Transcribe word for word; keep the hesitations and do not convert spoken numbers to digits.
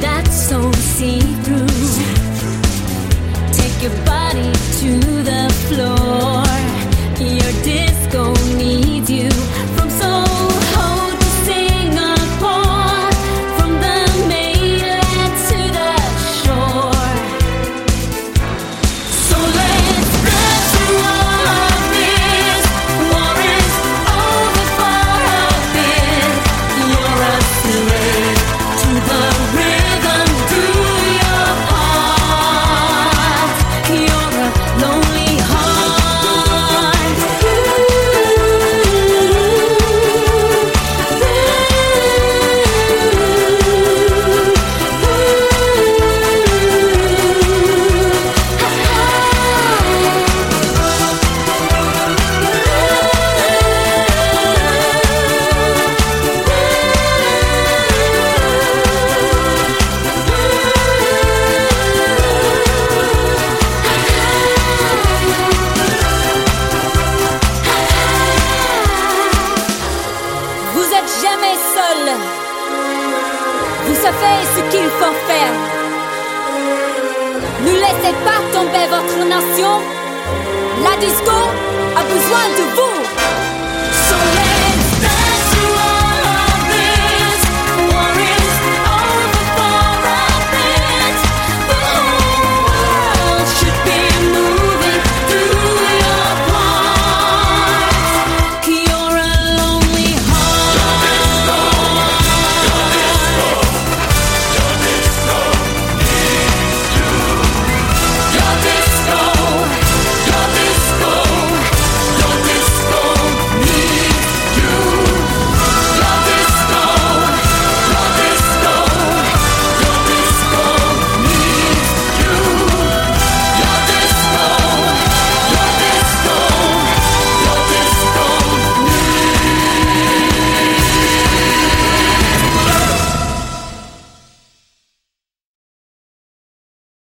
that's so see-through. Take your body to the floor. Your disco needs you. From Soho to Singapore, from the mainland to the shore. So let's dance through all of this. War is over for a bit. You're a slave to the rhythm. Do your part. You're a lonely heart. Vous êtes jamais seul. Vous savez ce qu'il faut faire. Ne laissez pas tomber votre nation. La disco a besoin de vous.